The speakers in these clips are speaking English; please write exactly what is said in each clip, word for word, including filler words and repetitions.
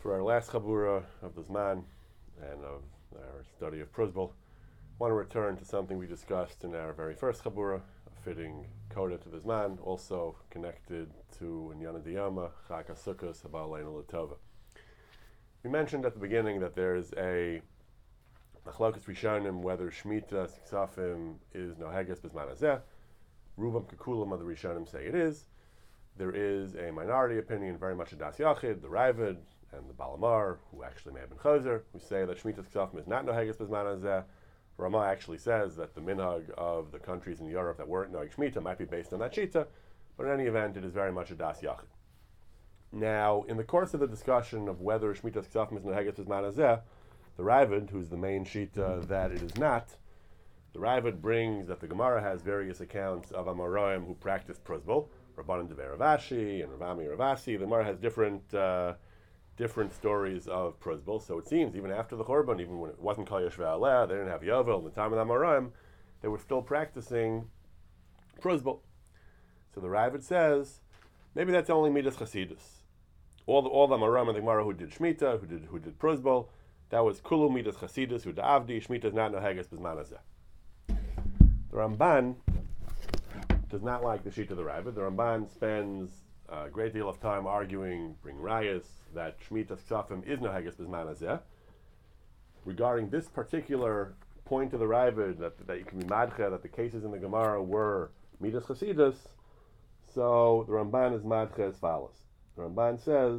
For our last Chabura of the Zman and of our study of Pruzbul, I want to return to something we discussed in our very first Chabura, a fitting coda to the Zman, also connected to Inyana Diyama, Chag HaSukkos, Haba Aleinu L'Tova. We mentioned at the beginning that there's a Machlokas Rishonim whether Shemitah Ksafim is Noheges B'Zman Hazeh. Rubam Kekulam of the Rishonim say it is. There is a minority opinion, very much a Das Yachid, the Ravid, and the Balamar, who actually may have been Chazer, who say that Shemitah Ksafim is not Noheges B'Zman Hazeh. Rama actually says that the minhag of the countries in Europe that weren't Noheg Shemitah might be based on that Shita, but in any event, it is very much a Das Yachid. Now, in the course of the discussion of whether Shemitah Ksafim is Noheges B'Zman Hazeh, the Ravid, who's the main Shita that it is not, the Ravid brings that the Gemara has various accounts of Amoraim who practiced Pruzbul, Rabbanan Devei Rav Ashi and Ravami Ravasi. The Gemara has different uh, different stories of Pruzbul. So it seems even after the Churban, even when it wasn't Kol Yoshvei Aleh, they didn't have Yovel in the time of the Amoraim, they were still practicing Pruzbul. So the Ravid says maybe that's only Midas Chasidus. All the all the Amoraim and the Gemara who did Shemitah, who did who did Pruzbul, that was Kulu Midas Chasidus, who da'avdi. Shemitah is not Noheges B'Zman Hazeh. The Ramban does not like the sheet of the Ravid. The Ramban spends a great deal of time arguing, bring rayas, that Shemitah Ksafim is Noheges B'Zman Hazeh. Regarding this particular point of the Ravid, that, that you can be madcha, that the cases in the Gemara were Midas Chasidus, so the Ramban is madcha as follows. The Ramban says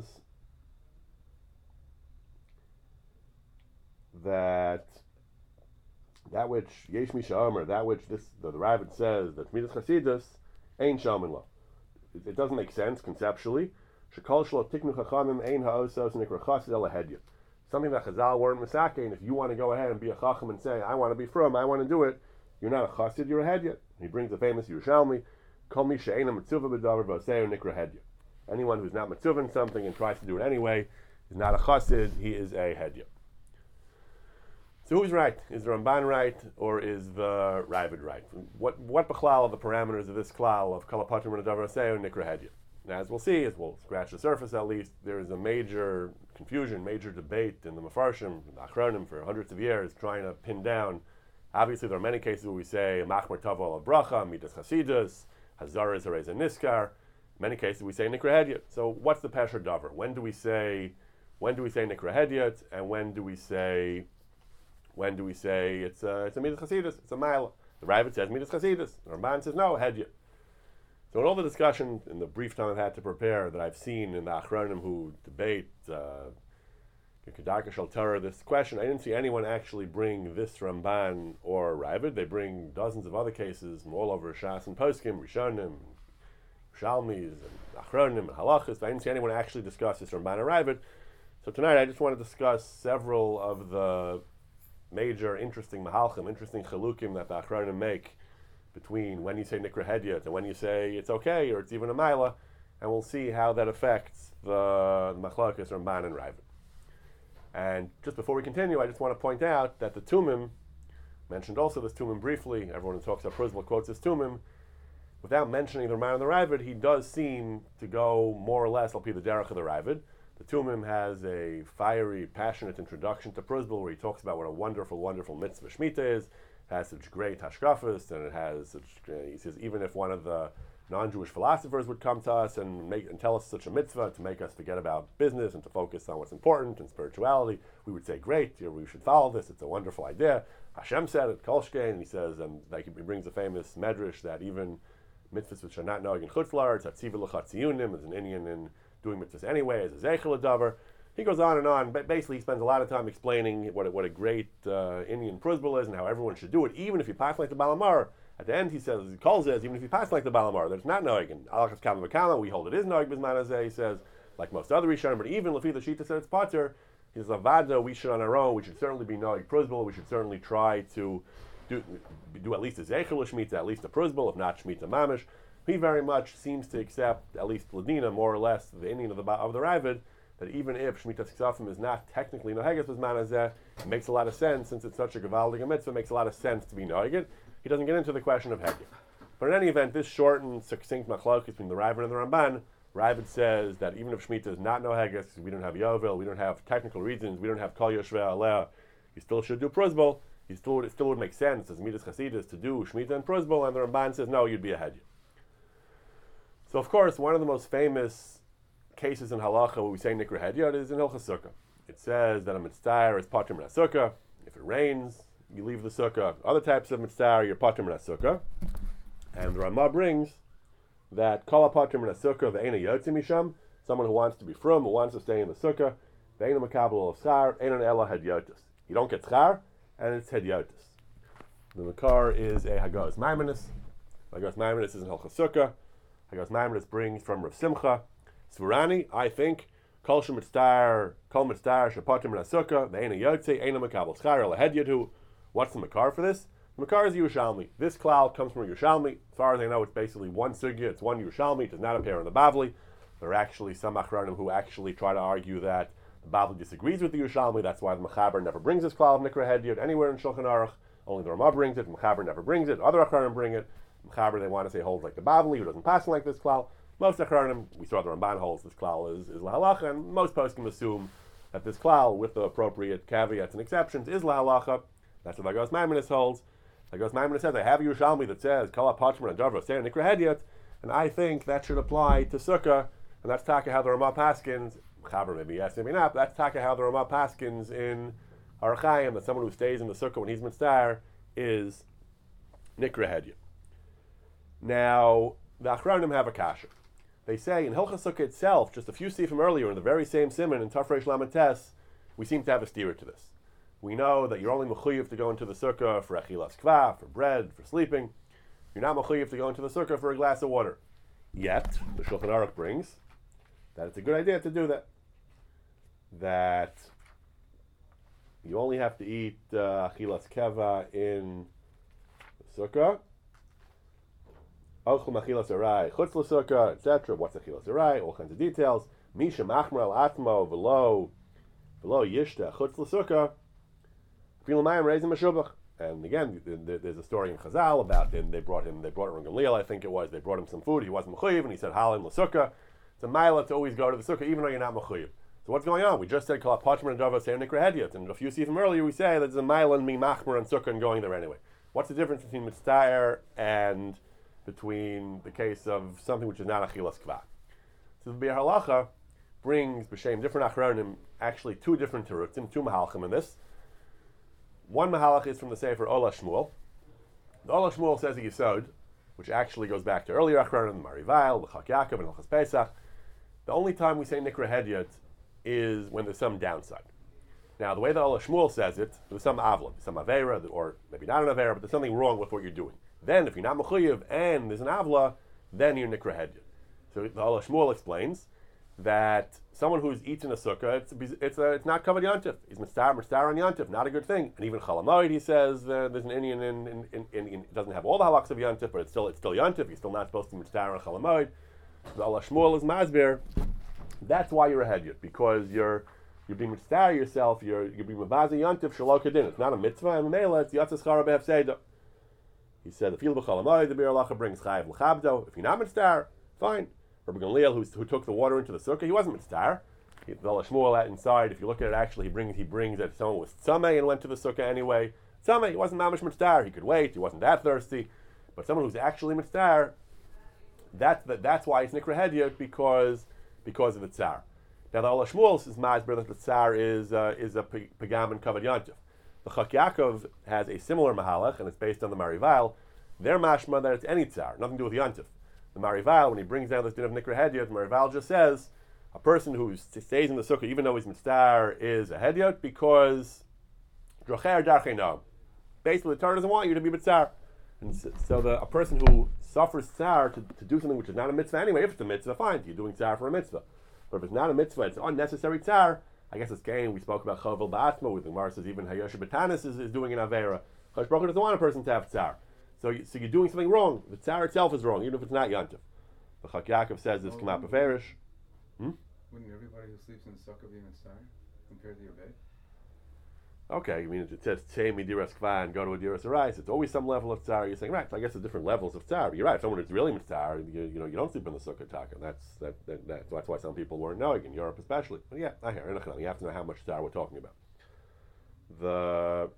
that that which Yesh Mi She'omer, that which this the, the Ravid says that Midas Chasidus ain't Shomin Lo. It, it doesn't make sense conceptually. Shekol Shlo Tiknu Chachamim Ein Ha'osos Nikra Chasid El Hedya. Something that Chazal weren't misake, and if you want to go ahead and be a Chacham and say, I want to be from, I want to do it, you're not a Chasid, you're a Hedya. He brings the famous Yerushalmi, Kol Mi She'ena Mitzuvah B'Davar V'Oseu Nikra Hedya. Anyone who's not Mitzuvah in something and tries to do it anyway is not a Chasid, he is a Hedya. So who's right? Is the Ramban right, or is the Ravid right? What what b'chlal are the parameters of this klal of Kalapatrim and Adavar Aseo Nikra Hedya? Now, as we'll see, as we'll scratch the surface at least, there is a major confusion, major debate in the Mefarshim, the Achronim, for hundreds of years, trying to pin down. Obviously, there are many cases where we say Machmer Tavo Bracha, Midas Chasidus, Hazaras Hareza Niskar. Many cases we say Nikra Hedya. So, what's the Pesher Davar? When do we say when do we say Nikra Hedya, and when do we say When do we say it's a, it's a Midas Chasidus, it's a Maila? The Ravid says Midas Chasidus. The Ramban says no, Hedya. So in all the discussion, in the brief time I've had to prepare, that I've seen in the Achronim who debate uh, Kedarka Shel Torah, this question, I didn't see anyone actually bring this Ramban or Ravid. They bring dozens of other cases from all over Shas and Poskim, Rishonim, Shalmis, and Achronim, and Halachas. I didn't see anyone actually discuss this Ramban or Ravid. So tonight I just want to discuss several of the major, interesting mahalchim, interesting chalukim that the Achronim make between when you say Nikra Hedya and when you say it's okay or it's even a Maila, and we'll see how that affects the, the Machlokes, Ramban, and Ravid. And just before we continue, I just want to point out that the Tumim, mentioned also this Tumim briefly, everyone who talks about Pruzbul quotes this Tumim, without mentioning the Ramban and the Ravid, he does seem to go more or less, I'll be the derech of the Ravid. The Tumim has a fiery, passionate introduction to Pruzbul where he talks about what a wonderful, wonderful mitzvah Shemitah is, has such great hashkafas, and it has such, uh, he says, even if one of the non-Jewish philosophers would come to us and make and tell us such a mitzvah to make us forget about business and to focus on what's important and spirituality, we would say, great, you know, we should follow this, it's a wonderful idea. Hashem said it, Kolshkein, and he says, and like he brings a famous medrash that even mitzvahs which are not knowing in Chutz La'aretz, Hatziva L'Chatziyunim, is an Indian in doing mitzvahs anyway, as a Zeichel Adavar. He goes on and on, but basically he spends a lot of time explaining what a, what a great uh, Indian Pruzbul is and how everyone should do it, even if you pass like the Balamar. At the end he says, he calls it, even if you pass like the Balamar, there's not Noeg. And Alachas Kama V'Kama, we hold it is Noeg B'Zman Hazeh, he says, like most other Rishonim, but even Lefi the Shita said it's Pater, he says, Avada, we should on our own, we should certainly be Noeg Pruzbul, we should certainly try to do, do at least a Zeichel Shemitah, at least a Pruzbul, if not Shemitah Mamish. He very much seems to accept, at least Ladina, more or less, the Indian of the, of the Ravid, that even if Shemitah Ksafim is not technically Noheges B'Zman Hazeh, it makes a lot of sense, since it's such a Gevaldig mitzvah, it makes a lot of sense to be Noheged. He doesn't get into the question of Hedya. But in any event, this short and succinct machlokes between the Ravid and the Ramban Ravid says that even if Shemitah is not no Haggis, we don't have Yovel, we don't have technical reasons, we don't have Kol Yoshvei Aleh, you still should do Pruzbol. You still, it still would make sense as Midas Chasidus to do Shemitah and Pruzbol, and the Ramban says, no, you'd be a Hedya. So, of course, one of the most famous cases in Halacha where we say Nikra Hedya is in Hilchas Sukkah. It says that a Mitzvah is Pater Min HaSukkah. If it rains, you leave the Sukkah. Other types of Mitzvah, you're Pater Min HaSukkah. And the Ramah brings that Kol HaPater Min HaSukkah Ve'ena Yotzi Misham, someone who wants to be frum, who wants to stay in the Sukkah, Ve'ena Makabel of Schar, Einan Ela Hedyotis. You don't get Schar, and it's Hedyotis. The Makar is a Hagos Maimonides. Hagos Maimonides is in Hilchas Sukkah. Hagos Maimonides brings from Rav Simcha. Svorani, I think, Kol Shemitztar, Kol Mitztar, Shapatim Min HaSukkah, Ve'ena Yotze, Eina Makabel Schar, Ela Hedyotu. What's the Makar for this? The Makar is Yerushalmi. This cloud comes from Yerushalmi. As far as I know, it's basically one sugya, it's one Yerushalmi, it does not appear in the Bavli. There are actually some Achronim who actually try to argue that the Bavli disagrees with the Yerushalmi, that's why the Mechaber never brings this cloud of Nikra Hedyot anywhere in Shulchan Aruch. Only the Ramah brings it, Mechaber never brings it, other Achronim bring it. Mechaber, they want to say, holds like the Bavli, who doesn't pass like this cloud. Most Achronim, we saw the Ramban holds this klal is, is lahalacha, and most poskim assume that this klal, with the appropriate caveats and exceptions, is lahalacha. That's what Hagos Maimonides holds. Hagos Maimonides says, I have a Yerushalmi that says, Kol HaPater Min HaDarva Seir Nikra Hedyot, and I think that should apply to Sukkah, and that's taka how the Ramah paskins, Chaber maybe yes, maybe not, but that's taka how the Ramah paskins in Orach Chaim, that someone who stays in the Sukkah when he's mitzvah is Nikra Hedyot. Now, the Achronim have a kasha. They say in Hilchas Sukkah itself, just a few sifim earlier, in the very same siman in Tafresh Lamed Tes, we seem to have a steer to this. We know that you're only mechuyev to go into the sukkah for achilas kva, for bread, for sleeping. You're not mechuyev to go into the sukkah for a glass of water. Yet, the Shulchan Aruch brings that it's a good idea to do that. That you only have to eat uh, achilas keva in the sukkah. Ochel machilas arai, chutz l'sukkah, et cetera. What's achilas arai? All kinds of details. Misha machmer al atmo v'lo v'lo yishta chutz l'sukkah. And again, there's a story in Chazal about him. They brought him, they brought him Gamliel, I think it was. They brought him some food. He wasn't mechuyev, and he said halim l'sukkah. It's a mila to always go to the sukkah, even though you're not mechuyev. So what's going on? We just said kol ha'pachmer and dava seir nikra hedyot, and a few sifim earlier we say that there's a mila and mi machmer and sukkah and going there anyway. What's the difference between mitztaer and between the case of something which is not achilas kva? So the Biur Halacha brings b'shem different achronim, actually two different terutzim, two mahalchim in this. One mahalach is from the Sefer Ola Shmuel. The Ola Shmuel says a Yisod, which actually goes back to earlier Achronim, the Marivail, the Chak Yaakov, and Hilchas Pesach. The only time we say Nikra Hedyot is when there's some downside. Now, the way that Ola Shmuel says it, there's some avla, some avera, or maybe not an avera, but there's something wrong with what you're doing. Then, if you're not mechuyev and there's an avla, then you're Nikra Hedyot. So the Ola Shmuel explains that someone who's eaten a sukkah, it's it's, a, it's not covered yontif. He's mitzvah mitzvah on yontif, not a good ththing. And even chalamoid, he says uh, there's an Indian in, in, in, in, in it doesn't have all the halachs of yontif, but it's still it's still yontif. He's still not supposed to be mitzvah on chalamoid. The Allah Shmuel is masbir. That's why you're a hedyot, because you're you're being mitzvah yourself. You're you're being mavazi yontif shalok hadin. It's not a mitzvah, and mela it's yatzas chara behefseido. He said the field of chalamoid, the Biur Halacha brings chayiv l'chabdo. If you're not mitzvah, fine. Rabbi Gamliel, who, who took the water into the sukkah, he wasn't mitzvah. The Allah Shmuel out inside, if you look at it, actually he brings he brings that someone was tzameh and went to the sukkah anyway. Tzameh, he wasn't mamish mitzvah. He could wait. He wasn't that thirsty. But someone who's actually mitzvah, that's that, that's why it's nikra hedyot, because because of the tsar. Now the Allah Shmuel says masber that the tsar is uh, is a pagam and kavod yontif. The Chak Yaakov has a similar mahalach, and it's based on the Marivail. Their mashma that it's any tsar, nothing to do with yontif. The Marival, when he brings down this din of Nikra Hedyot, Marival just says a person who stays in the sukkah, even though he's mitzvah, is a Hedyot because drocher darchei no. Basically, the Torah doesn't want you to be mitzvah. And so, so the, a person who suffers tsar to, to do something which is not a mitzvah anyway, if it's a mitzvah, fine, you're doing tsar for a mitzvah. But if it's not a mitzvah, it's unnecessary tsar. I guess it's game. We spoke about Chovel Ba'atma, with the Gemara says even Hayosha Batanis is, is doing an Avera. Chosh Baruch Hu doesn't want a person to have tsar. So, you, so you're doing something wrong. The tsar itself is wrong, even if it's not yontif. The Chak Yaakov says this come out beferish. Hmm? Wouldn't everybody who sleeps in the sukkah be mitzvah compared to your bed? Okay, I mean, it says Tzei Midiras Kva and go to a Diras Arais. It's always some level of tzar. You're saying, right, so I guess there's different levels of tzar. You're right, if someone is really mitzar, you, you know, you don't sleep in the sukkah taka. That's that, that, that, that's why some people weren't knowing, in Europe especially. But yeah, I hear it. You have to know how much tzar we're talking about. The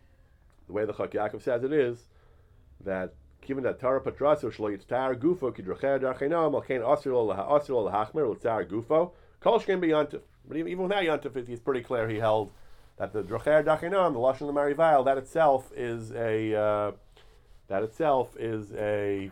the way the Chak Yaakov says it is that given that Torah Patrasu Shlo Yitztar Gufo Kidracher Darchenam Alkein Asrul Asrul Hachmer Litzar Gufo Kol Shkem B'Yantif. But even, even without Yantif, he's pretty clear. He held that the Dracher Darchenam, the Lashon of the Marivail, that itself is a uh, that itself is a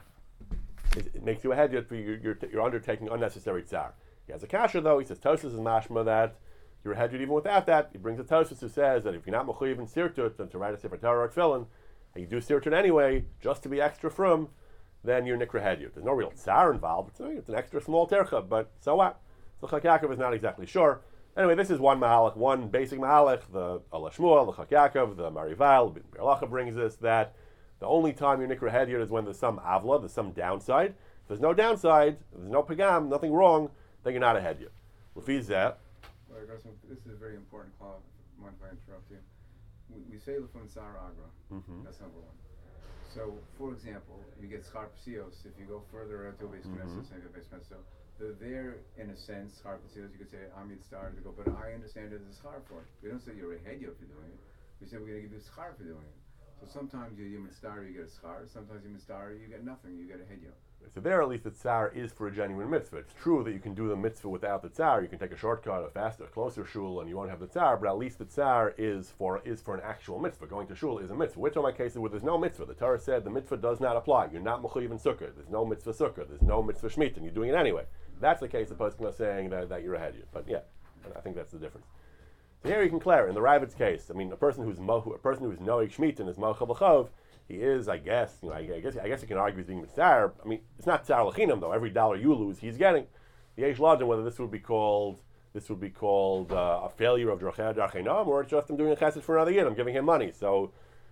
it, it makes you a hedyot for you're, you're, you're undertaking unnecessary tzar. He has a kasha though. He says Tosfos is mashma that you're a hedyot even without that. He brings a Tosfos who says that if you're not mechuyev in sirtut and to write a sefer Torah or tefillin, and you do sirtut anyway just to be extra frum, then you're nikra hedyot. There's no real tzar involved. It's, it's an extra small tercha, but so what? So Chak Yaakov is not exactly sure. Anyway, this is one mahalach, one basic mahalach. The Ala Shmuel, the Chak Yaakov, the Marivail, the Biur Halacha brings us that the only time you're nikra hedyot is when there's some avla, there's some downside. If there's no downside, if there's no pagam, nothing wrong, then you're not a hedyot. Lefizeh. This is a very important clause. Mind if I interrupt you? We, we say lefun sar agra. Mm-hmm. That's number one. So, for example, you get schar psios if you go further out to a base knesset, say a base knesset. They're there in a sense, schar psios. You could say amid star to go, but I understand it as a schar for it. We don't say you're a hedyot for doing it. We say we're going to give you a schar for doing it. So sometimes you human star, you get a schar. Sometimes you human star, you get nothing. You get a hedyot. So there, at least the tzar is for a genuine mitzvah. It's true that you can do the mitzvah without the tzar. You can take a shortcut, a faster, a closer shul, and you won't have the tzar. But at least the tzar is for is for an actual mitzvah. Going to shul is a mitzvah. We're talking about cases where there's no mitzvah. The Torah said the mitzvah does not apply. You're not mechuyev in sukkah. There's no mitzvah sukkah. There's no mitzvah shmita, and you're doing it anyway. That's the case. The person is saying that, that you're a hedyot. But yeah, I think that's the difference. So here you can clear in the Ravid's case. I mean, a person who's mohu, a person who's noig shmita and is mocha b'chov. He is, I guess, you know, I guess, I guess you can argue he's being mitzar. I mean, it's not tzar l'chinam though. Every dollar you lose, he's getting. The yesh laden whether this would be called, this would be called uh, a failure of dracher darchenam, or it's just I'm doing a chesed for another year. I'm giving him money. So,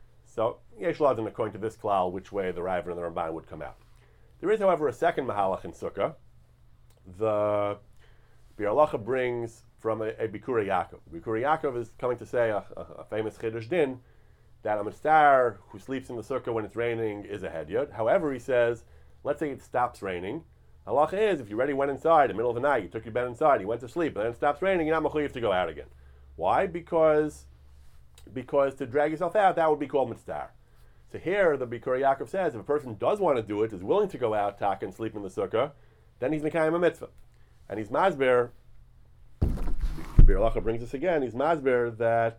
so yesh laden according to this klal, which way the Rav and the Ramban would come out. There is, however, a second mahalach in sukkah. The Biur Halacha brings from a, a Bikurei Yaakov. Bikurei Yaakov is coming to say a, a, a famous chiddush din. That a mitzar who sleeps in the sukkah when it's raining is a hedyot. However, he says, let's say it stops raining. Halacha is, if you already went inside in the middle of the night, you took your bed inside, you went to sleep, and then it stops raining, you're not mechuyev to go out again. Why? Because because to drag yourself out, that would be called mitzar. So here, the Bikurei Yaakov says, if a person does want to do it, is willing to go out, tak, and sleep in the sukkah, then he's mekayim a mitzvah. And he's masber, Biur Halacha brings us again, he's masber that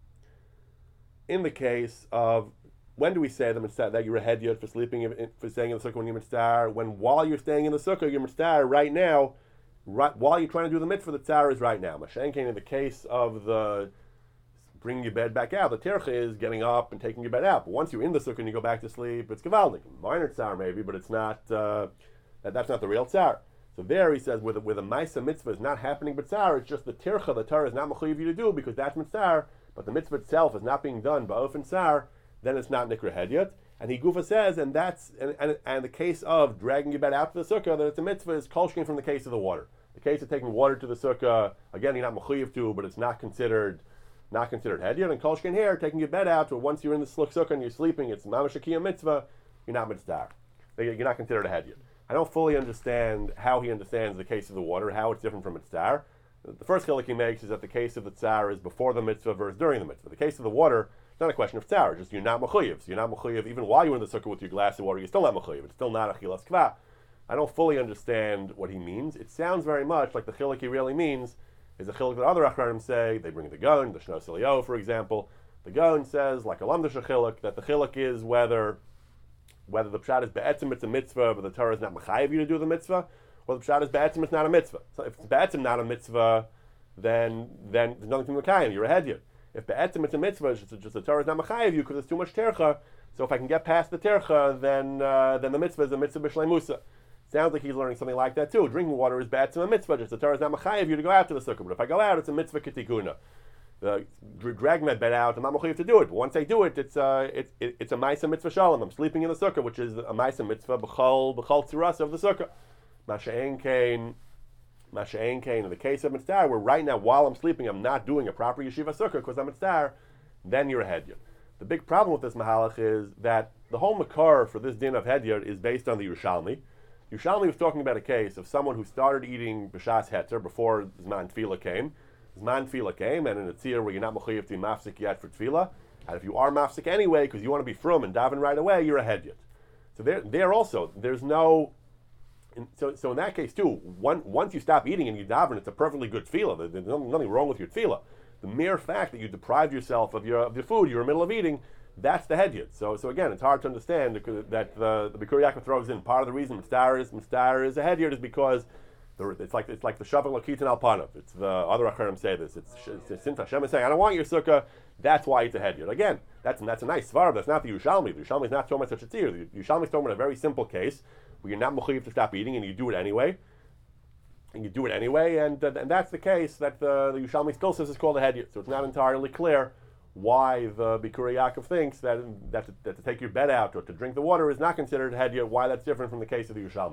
in the case of, when do we say the mitzvah, that you're a hedyot for sleeping, in, for staying in the sukkah when you're mitzvah? When while you're staying in the sukkah, you're mitzvah right now, right, while you're trying to do the mitzvah, the tzar is right now. Mashen came in the case of the bringing your bed back out. The tercha is getting up and taking your bed out. But once you're in the sukkah and you go back to sleep, it's gavaldik. Minor tzar maybe, but it's not, uh, that, that's not the real tzar. So there he says, with a, with a ma'isa mitzvah is not happening but tzar, it's just the tercha, the Torah is not mechuyev you to do because that's mitzvah. But the mitzvah itself is not being done by ofen sar, then it's not nikra hedyot. And he gufa says, and that's and, and and the case of dragging your bed out to the sukkah, that it's a mitzvah is kolshkin from the case of the water. The case of taking water to the sukkah, again, you're not mechuyev to, but it's not considered not considered hedyot. And kolshkin here, taking your bed out, or once you're in the sukkah and you're sleeping, it's mamash akiyah mitzvah, you're not mitzvah. You're not considered a hedyot. I don't fully understand how he understands the case of the water, how it's different from mitzvah. The first chiluk he makes is that the case of the tzar is before the mitzvah versus during the mitzvah. The case of the water, it's not a question of tzar, it's just you're not mechuyev. So you're not mechuyev, even while you're in the sukkah with your glass of water, you're still not mechuyev. It's still not achilas kva. I don't fully understand what he means. It sounds very much like the chiluk he really means is a chiluk that other achranim say. They bring the Gaon, the Shnos Eliyahu, for example. The Gaon says, like a lamdash chiluk, that the chiluk is whether whether the pshat is be'etzim, it's a mitzvah, but the Torah is not mechayev you to do the mitzvah, or the pshat is be'etzim, it's not a mitzvah. So if it's be'etzim, not a mitzvah, then then there's nothing to mekayim, you're a hedyot. If be'etzim it's a mitzvah, it's just, just the Torah is not mechayev you because it's too much tercha, so if I can get past the tercha, then uh, then the mitzvah is a mitzvah b'shlei musa. Sounds like he's learning something like that too. Drinking water is be'etzim a mitzvah, just the Torah is not mechayev you to go out to the sukkah, but if I go out, it's a mitzvah kitikuna. Uh, drag my bed out, I'm not mechayev to do it, but once I do it, it's uh, it, it, it's a ma'isa mitzvah shalom. I'm sleeping in the sukkah, which is a ma'isa mitzvah b'chol b'chol tziras of the sukkah. Masha'en kain. Masha'en kain, in the case of mitzvah, where right now, while I'm sleeping, I'm not doing a proper yeshiva sukkah because I'm mitzvah. then you're a hedyot. The big problem with this mahalach is that the whole makar for this din of hedyot is based on the Yerushalmi. Yerushalmi was talking about a case of someone who started eating b'shas heter before Zman Tefillah came. Zman Tefillah came, and in a tzir where you're not mechuyev to be mafsik yet for Tefillah, and if you are mafsik anyway because you want to be frum and daven right away, you're a hedyot. So there, there also, there's no. In, so, so in that case too, one, once you stop eating and you daven, it's a perfectly good tefillah. There, there's nothing wrong with your tefillah. The mere fact that you deprived yourself of your of your food, you're in the middle of eating, that's the hedyot. So, so again, it's hard to understand that the the Bikur Yaakov throws in part of the reason Mitzvah is Mitzvah is a hedyot is because the, it's like it's like the Shavak Lakitan Al Panav. It's the other Acharim say this. It's, it's since Hashem is saying, I don't want your sukkah. That's why it's a hedyot. Again, that's that's a nice svarah. That's not the Yerushalmi. The Yerushalmi is not talking about such a tzir. The Yerushalmi is talking about a very simple case where you're not mechuyev to stop eating and you do it anyway. And you do it anyway, and uh, and that's the case that the, the Yerushalmi still says is called a hedyot. So it's not entirely clear why the Bikur Yaakov thinks that that to, that to take your bed out or to drink the water is not considered a hedyot. Why that's different from the case of the Yerushalmi.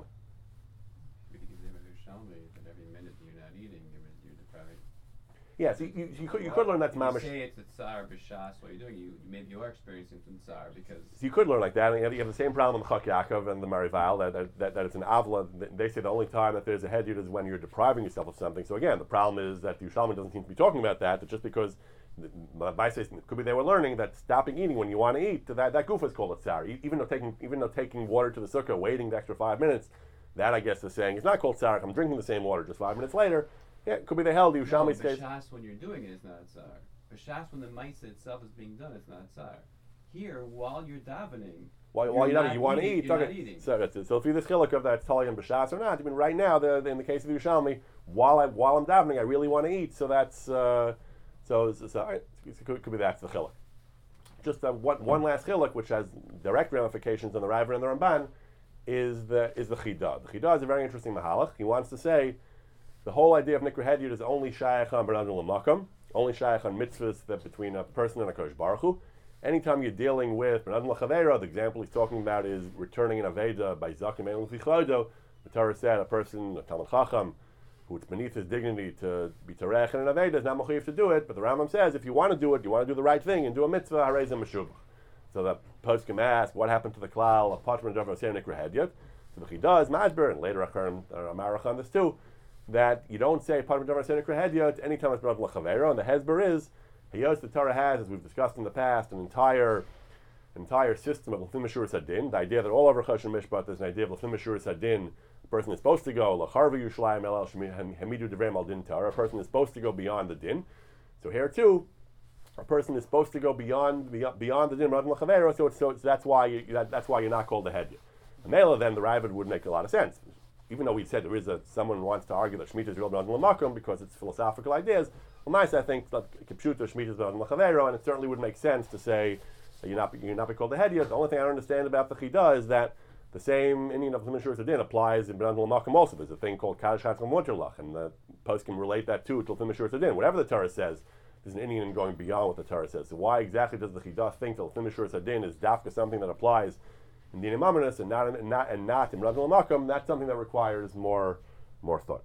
Yes, yeah, so you, you, could, you could learn that's mamash. You say it's a tsar b'shas. What you're doing, you maybe you are experiencing some tsar because. So you could learn like that. And you have, you have the same problem with Chak Yaakov and the Marival that, that, that, that it's an avla. They say the only time that there's a hedyot is when you're depriving yourself of something. So again, the problem is that the Yerushalmi doesn't seem to be talking about that. That just because, by say, it could be they were learning that stopping eating when you want to eat, that that goof is called a tsar. Even though taking even though taking water to the sukkah, waiting the extra five minutes, that I guess is saying it's not called tsar. I'm drinking the same water just five minutes later. Yeah, it could be they held the Yerushalmi stays. No, b'shas when you're doing it is not a tsar. B'shas when the ma'aseh itself is being done, it's not a tsar. Here, while you're davening, while, while you're, you're not, you want to eat. You're okay. not eating. So, that's it. So if you this chiluk of that's totally in b'shas or not, I mean, right now, the, the, in the case of the Yerushalmi, while I while I'm davening, I really want to eat. So that's uh, so so, so right, it could, could be that's the chiluk. Just uh, one one last chiluk, which has direct ramifications on the Rav and the Ramban, is the is the chidah. The chidah is a very interesting mahalach. He wants to say. The whole idea of Nikra Hedyot is only Shayach on B'nadul L'Makam, only Shayach on mitzvahs that between a person and a Kodesh Baruch Hu. Anytime you're dealing with B'nadul L'Chaveira, the example he's talking about is returning an Aveda by Zakim Ein L'Fichlodo. The Torah said a person, a Talmud Chacham, who it's beneath his dignity to be Terech and an Aveda, is not mechuyev to do it, but the Rambam says if you want to do it, you want to do the right thing and do a mitzvah, harei zeh meshubach. So the poskim ask, what happened to the Klal, apart from the Dovra Oseh Nikra Hedyot? So the Chidah is Madber, and later Acharon, Amarach on this too, that you don't say part of the Torah Hedyot anytime it's brought l'chavera, and the hezber is Hiyos the Torah has, as we've discussed in the past, an entire entire system of l'fim meshur sadin. The idea that all over Choshen Mishpat there's an idea of l'fim meshur sadin. A person is supposed to go l'charva yushlayim el hamidu devreim al din Torah. A person is supposed to go beyond the din. So here too, a person is supposed to go beyond beyond, beyond the din of l'chavera. So, so, so that's why you, that, that's why you're not called a hedyot. And Mela then the Ravid would make a lot of sense. Even though we said there is a someone who wants to argue that Shemitah is real b'nadul l'makom because it's philosophical ideas, well, nice I think that Kipshuta Shemitah is b'nadul l'chavero, and it certainly would make sense to say that you're not you're not be called a hedyot. The only thing I don't understand about the Chidah is that the same Indian of Mishur Sadin applies in b'nadul l'makom also. There's a thing called Kaddish Chatzim Muterlach, and the post can relate that too to Mishur Sadin. Whatever the Torah says, there's an Indian going beyond what the Torah says. So why exactly does the Chidah think that Mishur Sadin is dafka something that applies in Dinim Amonis and not and not and not in B'nadul L'Makom? That's something that requires more more thought.